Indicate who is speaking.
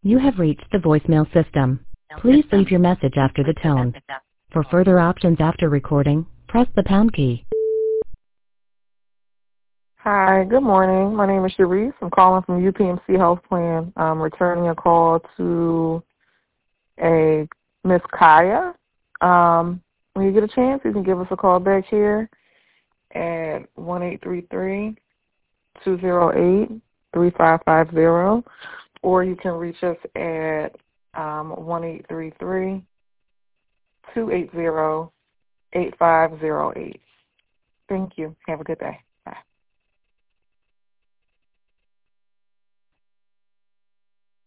Speaker 1: You have reached the voicemail system. Please leave your message after the tone. For further options after recording, press the pound key.
Speaker 2: Hi, good morning. My name is Sharice. I'm calling from UPMC Health Plan. I'm returning a call to a Miss Kaya. When you get a chance, you can give us a call back here at 1-833-208-3550, or you can reach us at 1-833-280-8508. Thank you. Have a good day.